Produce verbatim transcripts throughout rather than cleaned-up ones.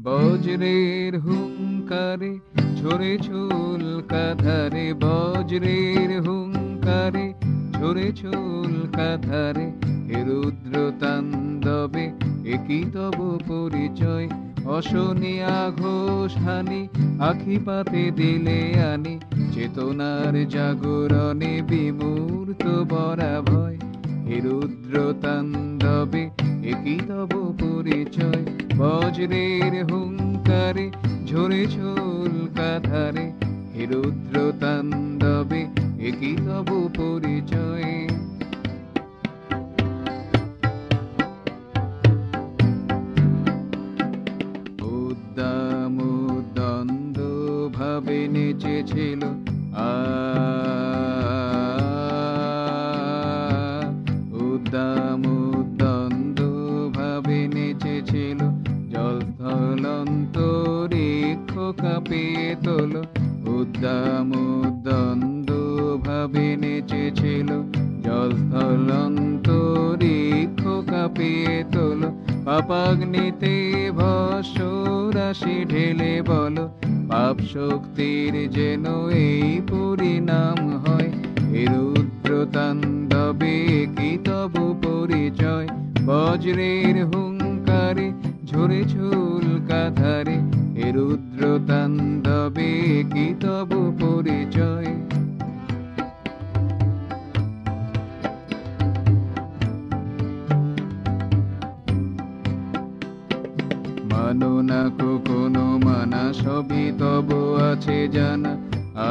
বজ্রের হুঙ্কারে ঝরে চুল কাঁধারে, বজ্রের হুঙ্কারে ঝরে চুল কাঁধারে, হে রুদ্র তাণ্ডবে একই তব পরিচয়। অশনিয়া ঘোষ হানি আখি পাতে দিলে আনি, চেতনার জাগরণে বিমূর্ত বরা ভয়। হে রুদ্র তাণ্ডবে একই তব পরিচয়। বজ্রের হুঙ্কারে ঝরে চুল কাঁধারে, হে রুদ্র তাণ্ডবে একই তব পরিচয়। উদ্দাম উদ্দণ্ড ভাবে নেচেছিল আ উদ্দাম উদ্দণ্ড ভাবে নেচেছিল, জল স্থল অন্তরিক্ষ কাঁপিয়ে তোল। উদ্দাম উদ্দণ্ড ভাবে নেচেছিল, জল স্থল অন্তরিক্ষ কাঁপিয়ে তোল। পাপাগ্নিতে ভস্ম রাশি ঢেলে বল, পাপ শক্তির যেন এই পরিণাম হয়। হে রুদ্র তাণ্ডবে কি তব পরিচয়। বজ্রের হুঙ্কারে ঝরে চুল কাঁধারে, হে রুদ্র তাণ্ডবে কি তব পরিচয়। মানো না কখনো মানা, সবই তব আছে জানা। আ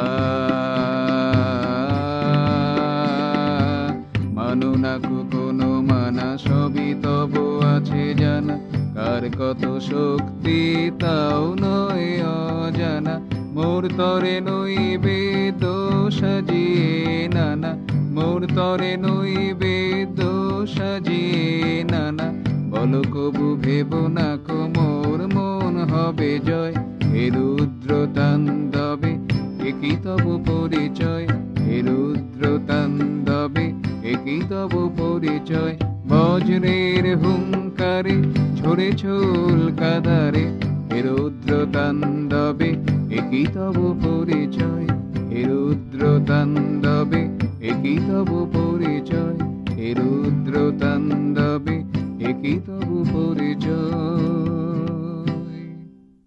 মানো না কখনো মানা, সবই তব আছে জানা। কার কত শক্তি তাও নয় অজানা, মোর তরে নইবে দোষ সাজিয়ে নানা, মোর তরে নইবে দোষ সাজিয়ে নানা। বলো কবু ভেব না কো মোর মন হবে জয়। হে রুদ্র তাণ্ডবে একই তব পরিচয়। হে রুদ্র তাণ্ডবে একই তব পরিচয়। বজ্রের হুঙ্কারে ঝরে চুল কাঁধারে, হে রুদ্র তাণ্ডবে একই তব পরিচয়। হে রুদ্র তাণ্ডবে একই তব পরিচয়। হে রুদ্র তাণ্ডবে একই তব পরিচয়।